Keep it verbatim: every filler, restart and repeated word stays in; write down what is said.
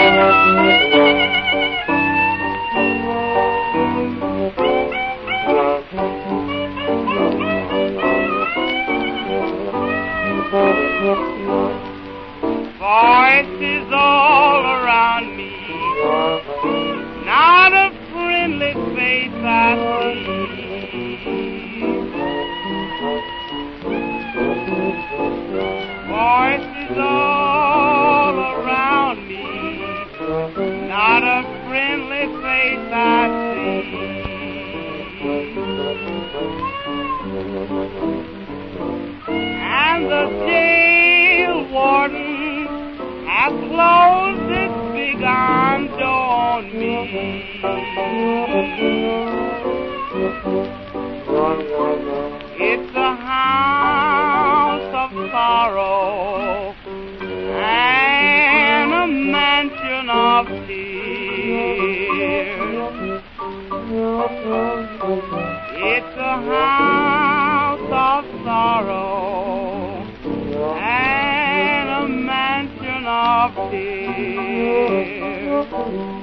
Voices all around me, not a friendly face I see. Voices all around me, not a friendly face I see. And the jail warden has closed this big iron door on me. It's a house of sorrow and a mansion of tears. It's a house of sorrow and a mansion of tears.